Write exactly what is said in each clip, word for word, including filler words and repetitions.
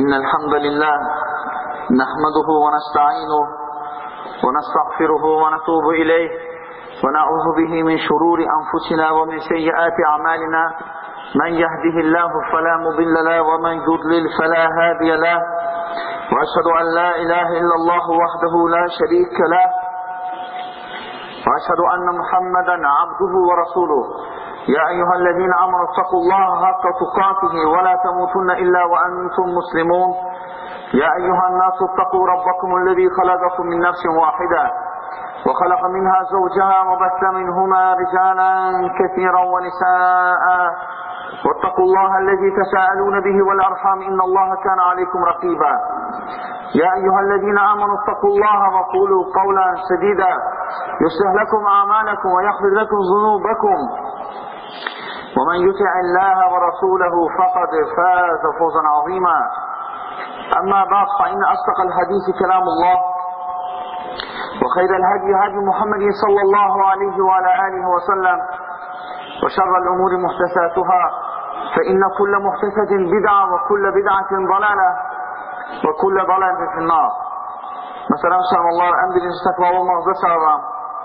إن الحمد لله نحمده ونستعينه ونستغفره ونتوب إليه ونعوذ به من شرور أنفسنا ومن سيئات أعمالنا من يهده الله فلا مضل له ومن يضلل فلا هادي له وأشهد أن لا إله إلا الله وحده لا شريك له وأشهد أن محمدا عبده ورسوله يا أيها الذين آمنوا اتقوا الله حق تقاته ولا تموتن إلا وأنتم مسلمون يا أيها الناس اتقوا ربكم الذي خلقكم من نفس واحدة وخلق منها زوجها وبث منهما رجالا كثيرا ونساء واتقوا الله الذي تساءلون به والأرحام إن الله كان عليكم رقيبا يا أيها الذين آمنوا اتقوا الله وقولوا قولا سديدا يصلح لكم أعمالكم ويغفر لكم ذنوبكم ومن يطع الله ورسوله فقد فاز فوزا عظيما أما بعد فإن أصدق الحديث كلام الله وخير الهدي هدي محمد صلى الله عليه وعلى آله وسلم وشر الأمور محدثاتها فإن كل محدثة بدعة وكل بدعة ضلالة وكل ضلالة في النار. Mesela Müslümanlar en birinci takvalı olmaqda çağıran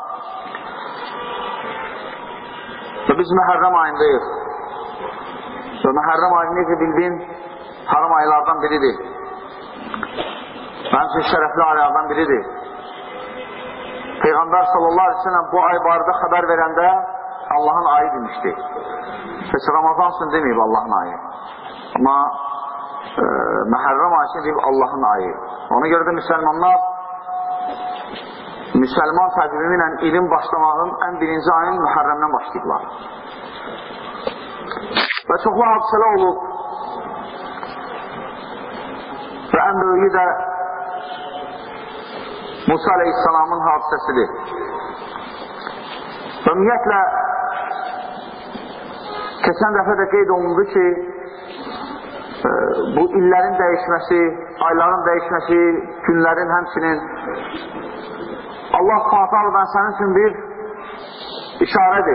ve biz Məhərrəm ayındayız. Ve Məhərrəm ayı necə bildin? Haram aylardan biridir. Mənim üçün şərəfli aylardan biridir. Peyğəmbər sallallahu aleyhi ve sellem bu ay barədə xəbər verəndə Allahın ayı demişdi. Heç Ramazan üçün deməyib Allahın ayı. Amma e, Məhərrəm ayı üçün deyib Allahın ayı. Ona görə də müsəlmanlar müsəlman təqvimi ilə ilim başlamağın ən birinci ayın Məhərrəmdən başlayıblar. Və çoxlu hadisələr olub. Və ən böyüyü də Musa aleyhisselamın hadisəsidir. Və ümumiyyətlə keçən dəfə də qeyd olundu ki e, bu illərin dəyişməsi, ayların dəyişməsi, günlərin həmçinin Allah Subhanahu sənin üçün bir işarədir.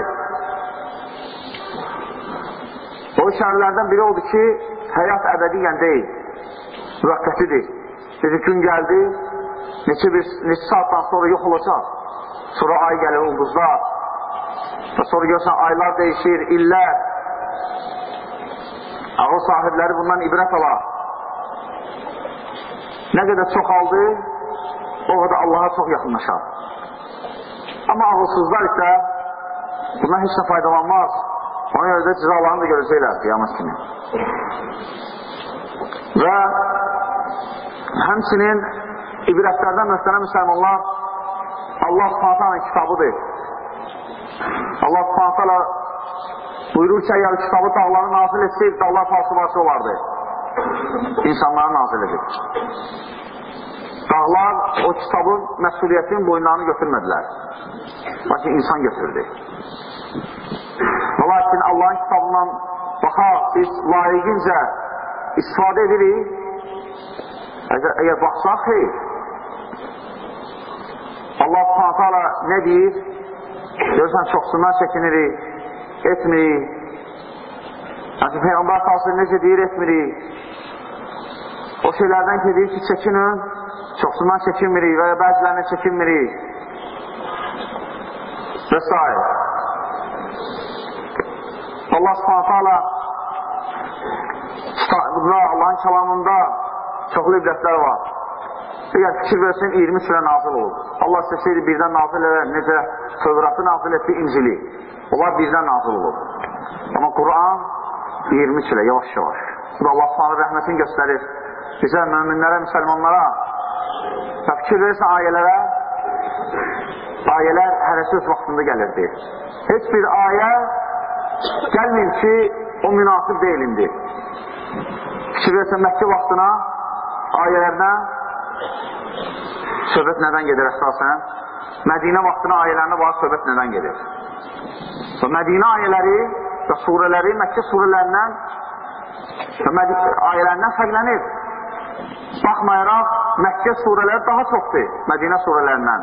O işarələrdən biri oldu ki, həyat əbədiyyən deyil, müvəqqətidir. Dedi, gün gəldi, neçə, bir, neçə saatdan sonra yox olacaq. Sonra ay gəlir, ulduzlar. Və sonra görsən, aylar dəyişir, illər. Ağıl sahibləri bundan ibrət alar. Nə qədər çoxaldı, o qədər Allaha çox yaxınlaşar. Amma ağılsızlar isə bundan heç nə faydalanmaz. Ona görə də cəzalarını da görəcəklər qiyamət kimi. Və həmçinin ibrətlərdən möhtərəm müsəlmanlar Allah Subhanahu kitabıdır. Allah Subhanahu buyurur ki, əgər kitabı dağları nazil etsəyib, dağlar falsıvası olardı. İnsanları nazil edib. Dağlar o kitabın məsuliyyətinin boyunlarını götürmədilər. Lakin insan götürdü. Və lakin Allahın kitabından baxaq, biz layiqincə istifadə edirik. Əgər, əgər baxsaq, xeyr. Allah Subhanahu nə deyir? Görürsən, çoxsundan çəkinirik, etmirik. Yəni, Peyğəmbər sallallahu necə deyir, etmirik. O şeylərdən ki, deyir ki, çəkinin, çoxsundan çəkinmirik və ya bəzilərini çəkinmirik. Və s. Allah Subhanahu Allah'ın kəlamında çoxlu ibrətlər var. Əgər fikir versin, iyirmi sürə nazil olur. Allah istəsəydi birdən nazil edər, necə Tövratı nazil etdi, İncili. Onlar birdən nazil olur. Amma Quran iyirmi sürə, yavaş-yavaş. Bu da Allah Subhanahu rəhmətini göstərir. Bizə, müminlərə, müsəlmanlara və fikir verirsən ayələrə, ayələr hərəsi öz vaxtında gəlirdi. Heç bir ayə gəlməyib ki, o münasib deyilindir. Fikir verirsən Məkkə vaxtına, ayələrdən söhbət nədən gedir əsasən? Mədinə vaxtına ayələrində var, söhbət nədən gedir? Və Mədinə ayələri və surələri Məkkə surələrindən və ayələrindən fərqlənir. Baxmayaraq, Məkkə surələri daha çoxdur Mədinə surələrindən.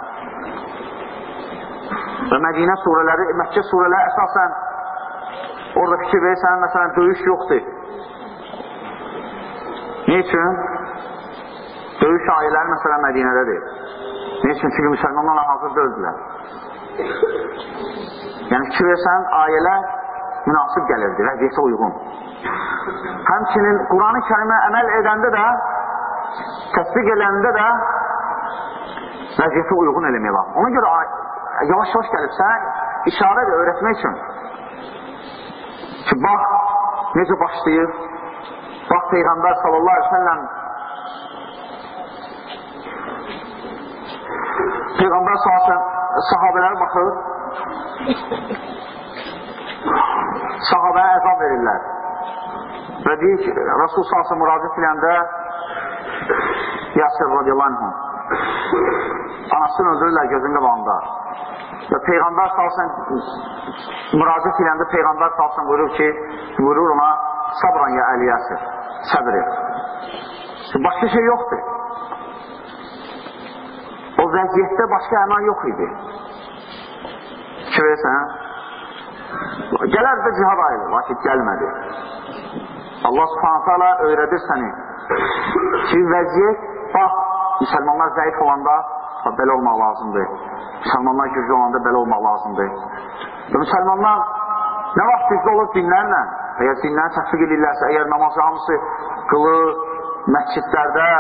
Və Mədinə surələri, Məkkə surələri əsasən orada fikir verirsən, məsələn, döyüş yoxdur. Niyə Ne üçün? Döyüş ailələri məsələn Mədinədədir. Ne üçün? Çünki müsəlmanlarla hazır dözdülər. Yəni fikir versən, ailə münasib gəlirdi, vəziyyətə uyğun. Həmçinin Quran-ı Kərimə əməl edəndə də, təsdiq edəndə də vəziyyətə uyğun eləmək lazım. Ona görə yavaş-yavaş gəlib sən işarə də öyrətmək üçün ki, bax, necə başlayır, bax, Peyğəmbər sallallahu aleyhi ve sellem Peyğəmbər sallallahu aleyhi ve sellem sahabələri baxır, sahabəyə əzab verirlər və deyir ki, Rasul sallallahu aleyhi ve sellem müraciət edəndə Yasir radiyallahu anhum anasını öldürürlər gözün qabağında və Peyğəmbər sallallahu aleyhi ve sellem müraciət edəndə Peyğəmbər sallallahu aleyhi ve sellem buyurur ki, buyurur ona sabran ya Əli Yasir, səbir et. Başqa şey yoxdur. O vəziyyətdə başqa əmək yox idi. Ki versən, gələr də cihad ayılı, lakin gəlmədi. Allah subhanahu ta'ala öyrədir səni ki, vəziyyət, bax, müsəlmanlar zəif olanda belə olmaq lazımdır. Müsəlmanlar güclü olanda belə olmaq lazımdır. Və müsəlmanlar nə vaxt güclü olur dinlərlə, əgər dinləri təsdiq edirlərsə, əgər namazı hamısı qılır, məscidlərdə,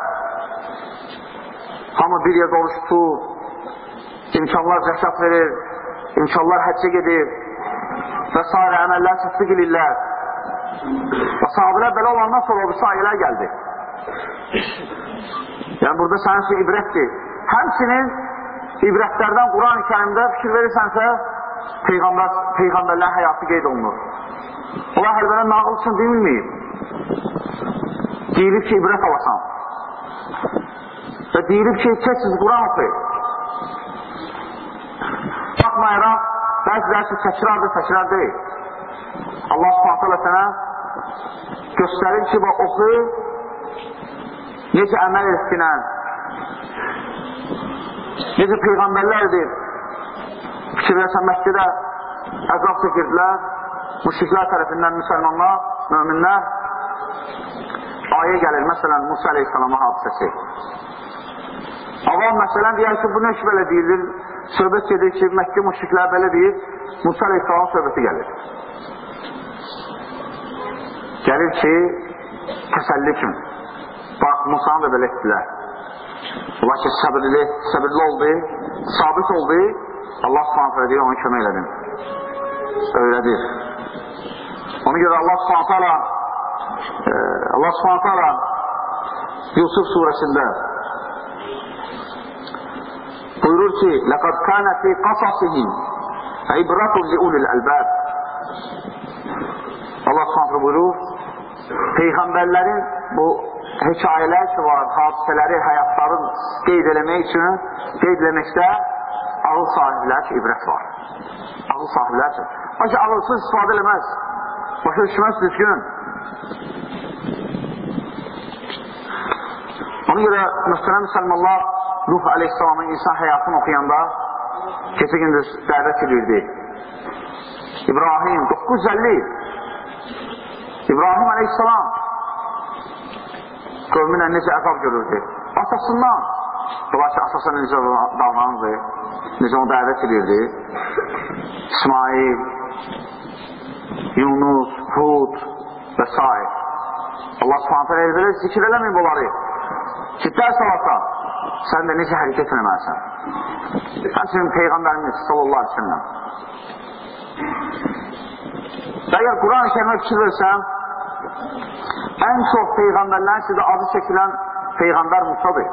hamı bir yerdə oruç tutur, imkanlar zəkat verir, imkanlar həccə gedir və s. əməllər təsdiq edirlər. Və sahabələr belə olandan sonra o bu sayələr gəldi. Yəni, burada sənin üçün ibrətdir. Həmçinin ibrətlərdən Quran-ı Kərimdə fikir verirsənsə, Peyğəmbər, Peyğəmbərlərin həyatı qeyd olunur. Onlar həlbələ nağıl üçün deyilməyib. Deyilib ki, ibrət alasan. Və deyilib ki, keçsiz Quran oxuyub. Baxmayaraq, bəziləri ki, təkrardır, təkrar deyil. Allah subhanətələ sənə göstərir ki, oxuyub, necə əməl etsinən, necə Peyğəmbərlərdir. Fikir versən, Məkkədə əzab çəkirdilər, müşriklər tərəfindən müsəlmanlar, möminlər. Ayə gəlir, məsələn, Musa aleyhissalama hadisəsi. Avam məsələn deyər ki, bu nə ki belə deyilir, söhbət gedir ki, Məkkə müşriklər belə deyir, Musa aleyhissalam söhbəti gəlir. Gəlir ki, təsəlli üçün. Bax, Musanı da belə etdilər. Ola ki, səbirli, səbirli oldu, sabit oldu, Allah subhanətlə deyir, onu kömək elədim. Öyrədir. Ona görə Allah subhanətlə Allah subhanətlə Yusuf surəsində buyurur ki, لَقَدْ كَانَ فِي قَصَصِهِمْ عِبْرَةٌ لِأُولِي الْأَلْبَابِ Allah subhanətlə buyurur, Peyğəmbərlərin bu hekayələr ki var, hadisələri, həyatların qeyd eləmək üçün, qeyd eləməkdə ağıl sahiblər ki, ibrət var. Ağıl sahiblər ki. Ancaq ağılsız istifadə eləməz. Başa düşməz düzgün. Ona görə müstənə müsəlmanlar Nuh aleyhissalamın insan həyatını oxuyanda keçə gündüz dəvət edirdi. İbrahim, doqquz yüz əlli İbrahim aleyhissalam qövmünə necə əzab görürdü. Atasından, dolar ki, atasına necə davranırdı, necə onu dəvət edirdi. İsmail, Yunus, Hud və s. Allah subhanətə elə zikr eləməyib onları. Ki, dərs alasan, sən də necə hərəkət eləməlisən. Həmçinin Peyğəmbərimiz sallallahu aleyhi ve sellem. Əgər Quran-ı Kərimə fikir versən, ən çox Peyğəmbərlərin sizə adı çəkilən Peyğəmbər Musadır.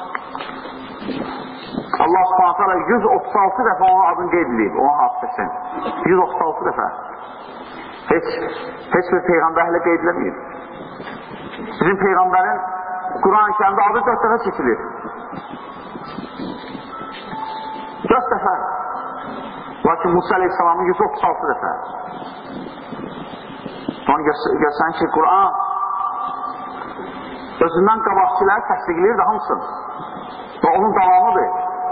Allah subhanətə alə yüz otuz altı dəfə onun adını qeyd edib, onun hadisəsin. yüz otuz altı dəfə. Heç, heç bir Peyğəmbərlə qeyd edilməyib. Bizim Peyğəmbərin Quran-ı Kərimdə adı dörd dəfə çəkilir. dörd dəfə. Lakin Musa aleyhissalamın yüz otuz altı dəfə. Onu görsən ki, Quran özündən qabaqçıları təsdiqləyir də hamısın. Və onun davamıdır.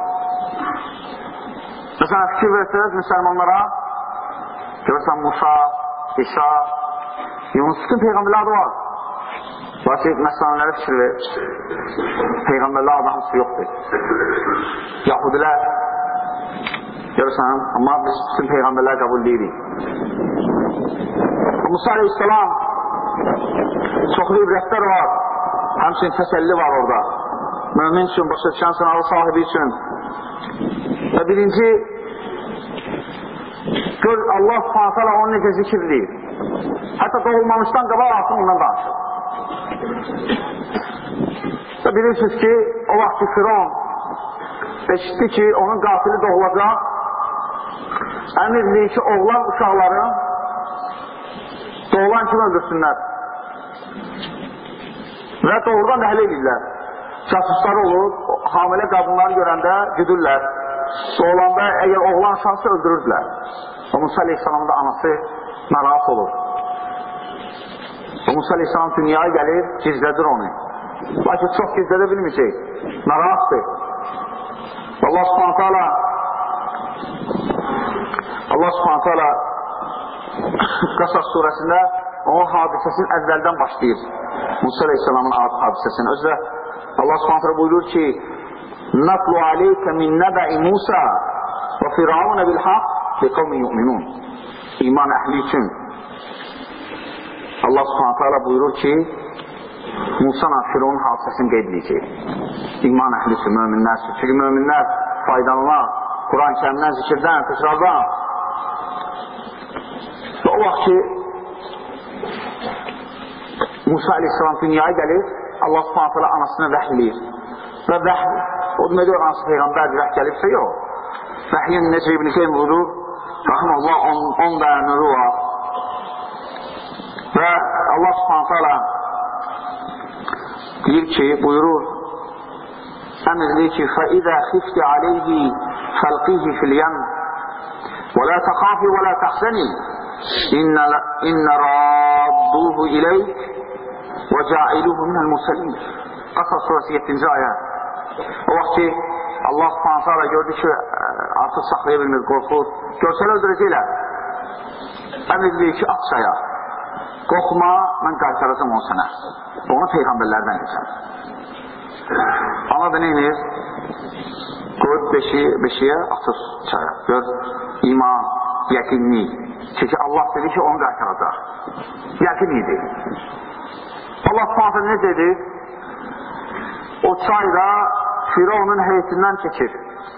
Məsələn, fikir versəniz müsəlmanlara, görürsən Musa, İsa, Yunus, bütün Peyğəmbərlər adı var. Lakin məsələlərə fikir verir. Peyğəmbərlər adamısı yoxdur. Yahudilər görürsən, amma biz bütün Peyğəmbərlər qəbul deyirik. Musa aleyhisselam çoxlu ibrətlər var. Həmçinin təsəlli var orada. Mömin üçün, başa düşən sınağı sahibi üçün. Və birinci, gör Allah subhanət hələ onu necə zikirləyir. Hətta doğulmamışdan qabaq artıq ondan danışır. Və bilirsiniz ki, o vaxt ki, Firon eşitdi ki, onun qatili doğulacaq. Əmr deyir ki, oğlan uşaqları doğulan kimi öldürsünlər. Və doğrudan da hələ edirlər. Casusları olur, hamilə qadınları görəndə güdürlər. Doğulanda əgər oğlan uşaqsa öldürürdülər. O Musa aleyhisselamın da anası narahat olur. O Musa aleyhisselam dünyaya gəlir, gizlədir onu. Lakin çox gizlədə bilməyəcək. Narahatdır. Allah subhanət hala Allah subhanət hala Qasas surəsində onun hadisəsinin əvvəldən başlayır. Musa aleyhisselamın hadisəsini. Özdə Allah subhanət hala buyurur ki Natlu aleyke min nəbə'i Musa və firavunə bil-haq li qavmin yu'minun. İman əhli üçün Allah subhanət hala buyurur ki Musa'la Firavunun hadisəsini qeyd edəcək. İman əhli üçün, möminlər üçün. Çünki möminlər faydalanlar Quran-ı Kərimdən, zikirdən, təkrardan. Və o vaxt ki Musa aleyhisselam dünyaya gəlir, Allah subhanət hala anasını vəhliyir. Və vəhl, o demək deyir, anası Peyğəmbərdir, vəhl gəlibsə yox. Vəhyin necə İbn-i Qeym buyurur, Rahmanullah on dəyənləri var. Və Allah subhanət hala deyir ki, buyurur, əmr deyir ki, فَإِذَا خِفْتِ عَلَيْهِ فَالْقِهِ فِي الْيَمْ وَلَا تَخَافِ وَلَا تَحْزَنِ إِنَّ رَادُّوهُ إِلَيْكَ وَجَاعِلُوهُ مِنَ الْمُرْسَلِينَ. Qasas surəsi yeddinci ayə. O vaxt ki, Allah subhanət hala gördü ki, artıq saxlaya bilmir, qorxur. Görsələ öldürəcəklər. Əmr deyir ki, at çaya. Qorxma, mən qaytaracam onu sənə. Onu Peyğəmbərlərdən geçər. Ana da neynir? Qoyub beşiyə atır çaya. Gör, iman, yəqinlik. Çünki Allah dedi ki, onu qaytaracaq. Yəqin idi. Allah subhanətə ne dedi? O çayda Firavunun heyetindən çəkir.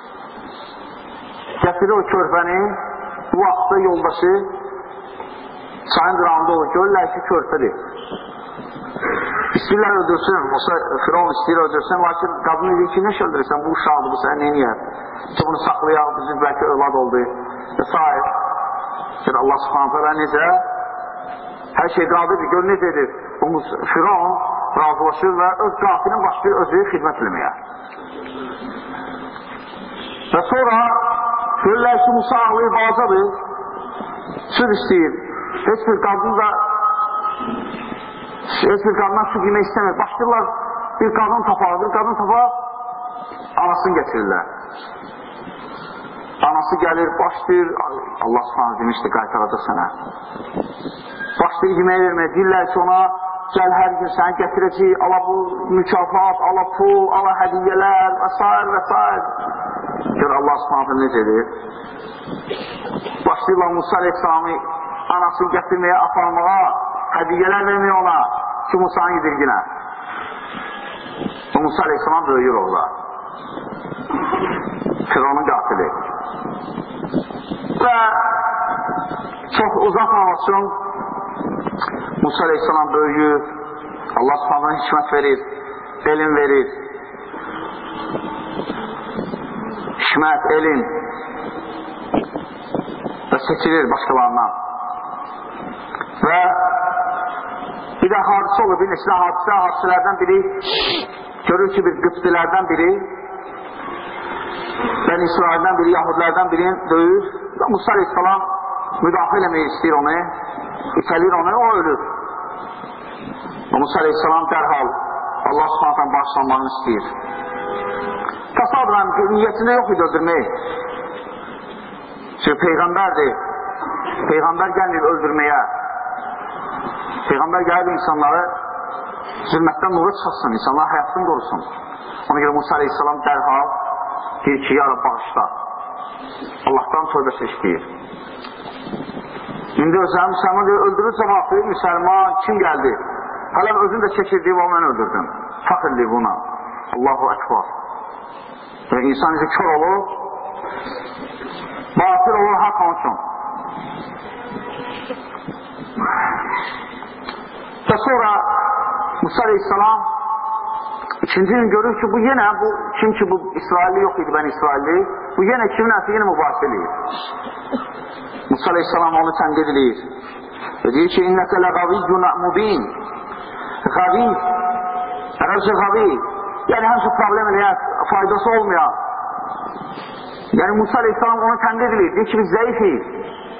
Gətirir o körpəni, bu vaxtda yoldaşı çayın qırağında olur. Görürlər ki, körpədir. İstəyirlər öldürsün, Firavun istəyir öldürsün, lakin qadın edir ki, neş öldürürsən, bu uşaqdır, bu sənə neyniyər? Ki, bunu saxlayaq, bizim bəlkə övlad oldu və s. Allah subhanətələ necə? Hər şey qadirdir, gör necə edir? Firavun razılaşır və öz qatilin başlayır özü xidmət eləməyə. Və sonra görürlər ki, Musa ağlayı balacadır, süd istəyir. Heç bir qadın da heç bir qadından su yemək istəmir. Başlayırlar bir qadın tapar, bir qadın tapar, anasını getirirlər. Anası gəlir, başlayır, Allah subhanə demişdi, qaytaracaq sənə. Başlayır yemək verməyə, deyirlər ki ona, gəl hər gün səni gətirəcək, ala bu mükafat, ala pul, ala hədiyyələr və s. və s. Gör Allah subhanə necə edir? Başlayırlar Musa aleyhisselamı anasını gətirməyə, aparmağa, hədiyyələr verməyə ona ki, Musa'nın yedirginə. Musa aleyhisselam böyüyür orada. Firavunun qatili. Və çox uzatmamaq üçün Musa aleyhisselam böyüyür, Allah subhanədən hikmət verir, elm verir. Hikmət, elm və seçilir başqalarından. Və bir də hadisə olur, bir neçə hadisə, hadisələrdən biri görür ki, bir qıptilərdən biri Bəni İsraildən biri, Yahudilərdən birini döyür və Musa aleyhisselam müdafiə eləmək istəyir onu, itəlir onu, o ölür. Musa aleyhisselam dərhal Allah subhanətən bağışlanmağını istəyir. Təsadürən ki, niyyətində yox idi öldürmək. Çünki Peyğəmbərdir. Peyğəmbər gəlməyib öldürməyə. Peyğəmbər gəlib insanları zülmətdən nura çıxasın, insanlar həyatını qorusun. Ona görə Musa aleyhissalam dərhal deyir ki, ya Rab, bağışla. Allahdan tövbəsi istəyir. İndi özləri müsəlman deyir, öldürürsə vaxtı, müsəlman kim gəldi? Hələ özün də çəkirdiyi və mən öldürdüm. Fəxirli buna. Allahu Ekber. Və insan necə kör olur, batıl olur, haqq onun üçün. Və sonra Musa aleyhissalam ikinci gün görür ki, bu yenə, bu, kim ki bu İsrailli yox idi, ben İsrailli, bu yenə kimin əsi yenə mübahisə eləyir. Musa aleyhissalam onu tənkid edir. Və deyir ki, İnnəkə ləqaviyyun mubin. Qavi, ərəbcə qavi, yəni həmsə problem eləyər, faydası olmayan. Yəni Musa aleyhissalam onu tənkid edir. Deyir ki, biz zəifik.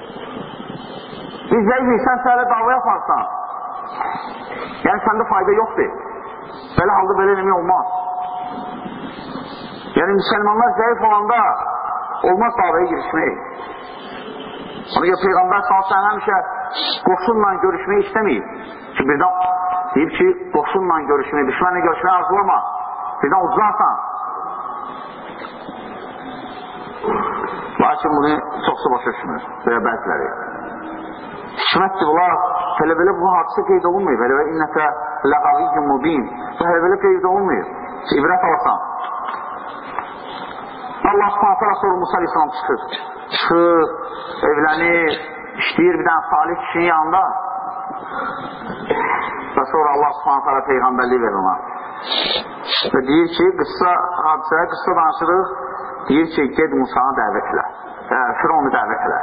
Biz zəifik, sən səhələ dava yaparsan. Yəni səndə fayda yoxdur. Belə halda belə eləmək olmaz. Yəni müsəlmanlar zəif olanda olmaz davaya girişmək. Ona görə Peyğəmbər sallallahu həmişə qoşunla görüşməyi istəməyib. Ki birdən deyib ki, qoşunla görüşməyi, düşmənlə görüşməyi arzulama. Birdən uzlarsan. Lakin bunu çoxsu başa düşmür. Belə bəziləri. Hikmətdir bunlar. Hələ belə bu hadisə qeyd olunmayıb. Hələ belə innəkə ləqaviyyun mubin. Hələ belə qeyd olunmayıb. Ki, ibrət alasan. Allah s.ə.v. sonra Musa aleyhissalam çıxır. Çıxır, evlənir, işləyir bir dənə salih kişinin yanında. Və sonra Allah s.ə.v. Peyğəmbərliyi verir ona. Və deyir ki, qıssa hadisəyə, qıssa danışırıq. Deyir ki, ged Musa'nı dəvət elə. E, Fironu dəvət elə.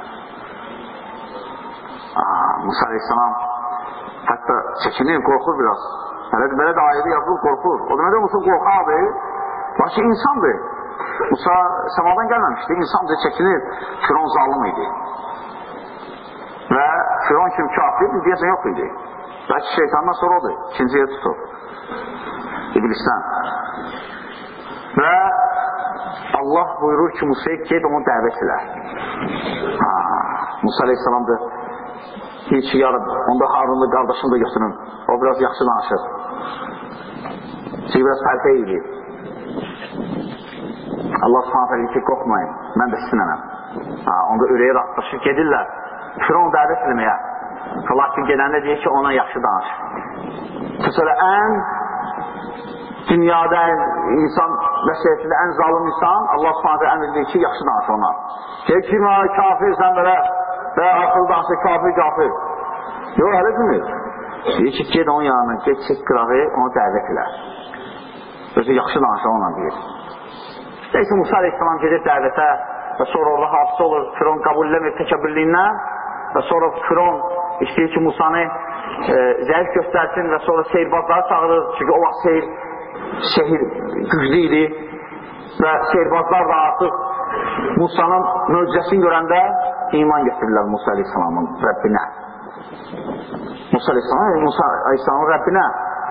Aa, Musa aleyhissalam hətta çəkinir, qorxur biraz. Hələ belə də ayədə yazılır, qorxur. O demədə Musa qorxadır, lakin insandır. Musa səmadan gəlməmişdi, insandır, çəkinir. Firon zalim idi. Və Firon kimi kafir, deyəsən yox idi. Bəlkə şeytandan sonra odur, ikinciyə tutur. İblisdən. Və Allah buyurur ki, Musa'ya ged onu dəvət elə. Musa aleyhissalam da deyir ki, yarın, onda Harunlu qardaşını da götürün. O biraz yaxşı danışır. Çünki biraz fərqə edir. Allah s.ə.v. deyir ki, qorxmayın, mən də sizinəm. Onda ürəyə rastlaşır, gedirlər. Firon dəvət eləməyə. Lakin gedəndə deyir ki, ona yaxşı danış. Mesela ən dünyada insan vəsiyyətində ən zalim insan Allah s.ə.v. əmr edir ki, yaxşı danış ona. Deyir ki, kafir sən belə və axıl danışır, kafir, kafir. Yox, hələ demir. Deyir ki, ged onun yanına, ged çək qırağı, onu dəvət elə. Özü yaxşı danışır onunla deyir. Neyse Musa aleyhissalam gedir dəvətə və sonra orada hadisə olur, Firon qəbul eləmir təkəbbürlüyündən və sonra Firon istəyir ki, Musanı e, zəif göstərsin və sonra seyirbazları çağırır. Çünki o vaxt seyir, şehir güclü idi və seyirbazlar da artıq Musa'nın möcüzəsini görəndə iman getirirlər Musa aleyhissalamın Rəbbinə. Musa aleyhissalamın, Musa aleyhissalamın Rəbbinə.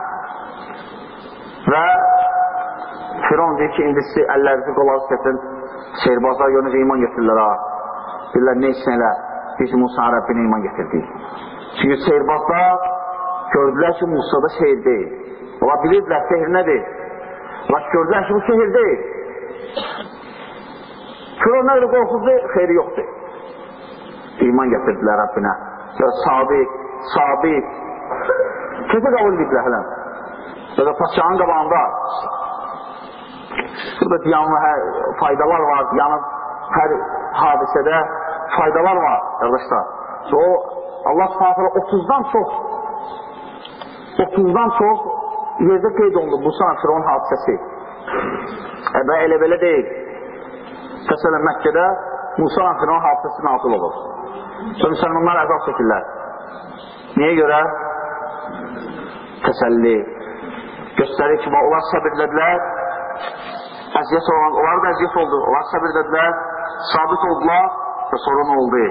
Və Firon deyir ki, indi sizi əllərinizi qolağınızı gətirin, seyirbazlar görünəcə iman getirirlər ha. Deyirlər, nə için elə? Deyir ki, Musa'nın Rəbbinə iman getirdik. Çünki seyirbazlar gördülər ki, Musa'da seyir deyil. Ola bilirdilər, sehir nədir? Ola gördülər ki, bu sehir deyil. Firon nə qədər qorxuzdu, xeyri yoxdur. İman getirdilər Rəbbinə. Sabiq, sabiq. Kəsə qəbul ediblər hələm. Və də paçanın qabağında. Burada yanı faydalar var, yanı hər hadisədə faydalar var, qardaşlar. O, Allah s.ə.v. otuzdan çox otuzdan çox yerdə qeyd olundu bu sana Firon hadisəsi. Əbə elə belə deyil. Məsələn, Məkkədə Musa ilə Firon hadisəsi nazil olur. Və müsəlmanlar əzab çəkirlər. Niyə görə? Təsəlli. Göstərir ki, onlar səbirlədilər. Əziyyət olan, onlar da əziyyət oldu. Onlar səbirlədilər, sabit oldular və sonra nə oldu?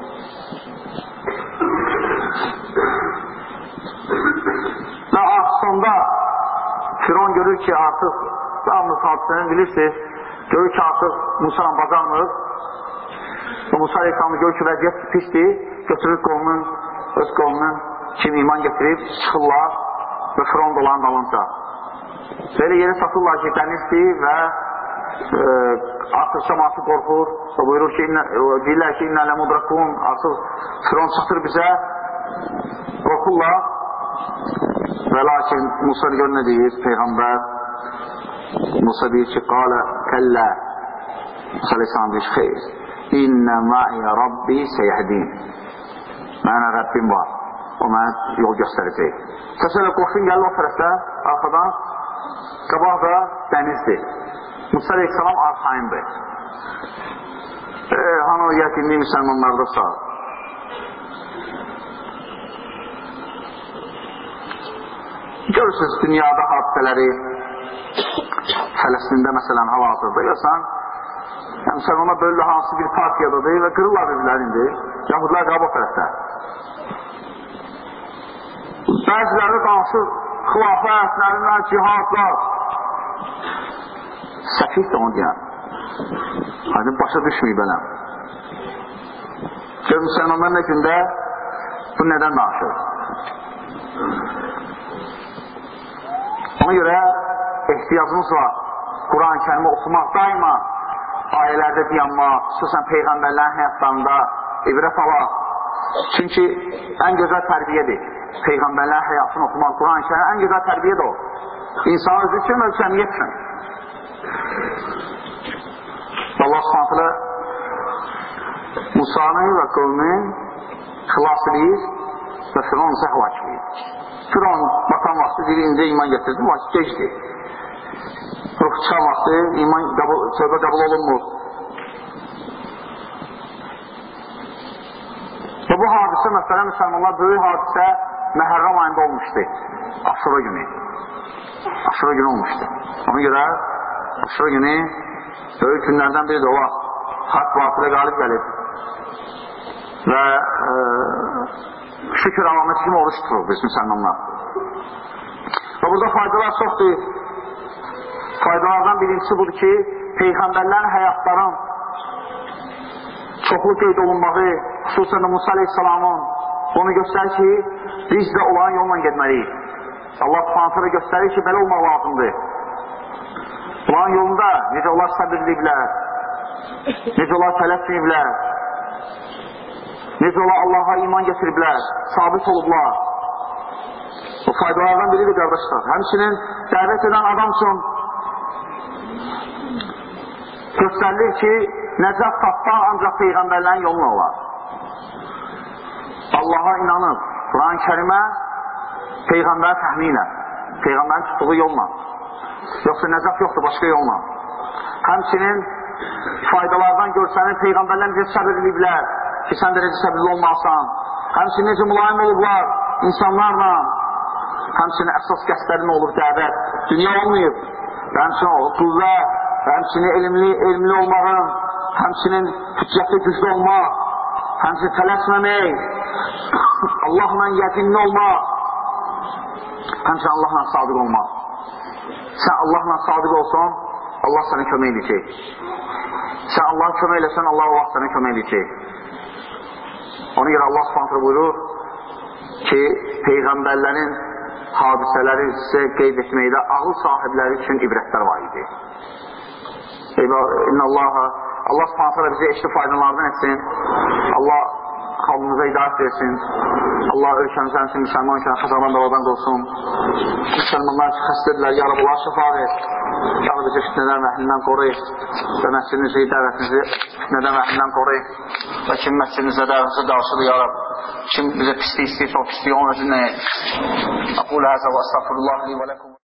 Və sonda Firon görür ki, artıq davamlı hadisəni bilirsiniz, görür ki, artıq Musa'nın bacarmır və Musa aleyhissalamı görür ki, vəziyyət pisdir, götürür qolunun, öz qolunun kim iman getirib, çıxırlar və Firon dolanın dalınca. Belə yeri satırlar ki, dənizdir və e, artıq cəmatı qorxur və buyurur ki, deyirlər ki, innələ mudrakun, artıq Firon çatır bizə, qorxurlar və lakin Musa gör nə deyir, Peyğəmbər Musa deyir ki, qalə kəllə, Musa aleyhissalam deyir ki, xeyr, innə ma'iyə Rabbi seyəhdin, mənə Rəbbim var, o mənə yol göstərəcək. Təsələ qoşun gəlir o tərəfdə, arxadan, qabaq da dənizdir. Musa aleyhissalam arxayındır. E, hanı o yəqinli müsəlmanlarda sağ. Görürsünüz dünyada hadisələri, Fələstində məsələn hal-hazırda görsən, yəni müsəlmanlar böyle hansı bir partiyadadır və qırırlar birbirlərindir, Yahudlar qabaq o tərəfdə. Bəziləri danışır, xilafət, nərinlər, cihadlar. Səfih də onu deyən. Haydi başa düşməyib bələm. Gör müsəlmanlar nə gündə bu nədən danışır? Ona görə ehtiyacımız var. Quran-ı Kərimi oxumaq daima ayələrdə dayanmaq, xüsusən Peyğəmbərlərin həyatlarında ibrət alaq. Çünki ən gözəl tərbiyədir. Peyğəmbərlərin həyatını oxumaq, Quran-ı Kərimi ən gözəl tərbiyədir o. İnsan özü üçün, öz cəmiyyət üçün. Allah Subhanahu Musanı və qövmün xilas edir və Firon isə həlak edir. Firon batan vaxtı deyir, incə iman getirdim, vaxt gecdir. Ruh çıxan vaxtı iman sözə qəbul olunmur. Və bu hadisə, məsələn, müsəlmanlar böyük hadisə Məhərrəm ayında olmuşdu. Aşura günü. Aşura günü olmuşdu. Ona görə Aşura günü böyük günlərdən biridir. O vaxt haqq batılə qalib gəlib. Və e, şükür əlaməti kimi oruç tuturuq biz müsəlmanlar. Və burada faydalar çoxdur. Faydalardan birincisi budur ki, Peyğəmbərlərin həyatların çoxlu qeyd olunmağı, xüsusən də Musa aleyhissalamın onu göstərir ki, biz də olan yolla getməliyik. Allah subhanətə göstərir ki, belə olmaq lazımdır. Olan yolunda necə onlar səbirliyiblər, necə onlar tələsməyiblər, necə onlar Allaha iman getiriblər, sabit olublar. Bu faydalardan biridir, qardaşlar. Həmçinin dəvət edən adam üçün göstərilir ki, nəcət tapmaq ancaq Peyğəmbərlərin yoluna olar. Allaha inanıb, Quran-ı Kərimə, Peyğəmbər fəhmi ilə, Peyğəmbərin tutduğu yolla. Yoxsa nəcət yoxdur, başqa yolla. Həmçinin faydalardan görsənir, Peyğəmbərlər necə səbir ediblər ki, sən də necə səbirli olmalısan. Həmçinin necə mülayim olublar insanlarla. Həmçinin əsas qəsdləri nə olur dəvət? Dünya olmayıb. Həmçinin o qüvvə, həmçinin elmli, elmli olmağın, həmçinin hüccətli güclü olmaq, həmçinin tələsməmək, Allahla yəqinli olmaq, həmçinin Allahla sadiq olmaq. Sən Allahla sadiq olsan, Allah sənə kömək edəcək. Sən Allah'a kömək eləsən, Allah o vaxt sənə kömək edəcək. Ona görə Allah subhanətlə buyurur ki, Peyğəmbərlərin hadisələri sizə qeyd etməkdə ağıl sahibləri üçün ibrətlər var idi. İnna Allaha, Allah subhanətlə bizə eşli faydalardan etsin. Allah halımıza hidayət versin. Allah ölkəmizə həmçinin müsəlman ölkəni xəzadan davadan qolsun. Müsəlmanlar ki, xəstədirlər, ya Rabbi, Allah şəfa ver. Ya Rabbi, bizi fitnədən və əhlindən qoruyur. Və məscidinizi, dəvətinizi fitnədən və əhlindən qoruyur. Və kim məscidinizə dəvətinizə qarşıdır, ya Rabbi. Kim bizə pislik istəyirsə, o pisliyi onun özünə et. Aqul həzə və əstəğfirullah li və ləkum.